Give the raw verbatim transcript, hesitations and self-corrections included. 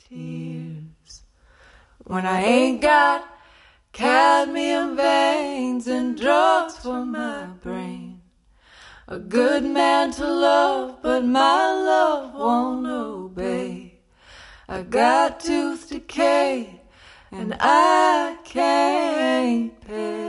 tears. When I ain't got cadmium veins and drugs for my brain. A good man to love, but my love won't obey. I got tooth decay and I can't pay.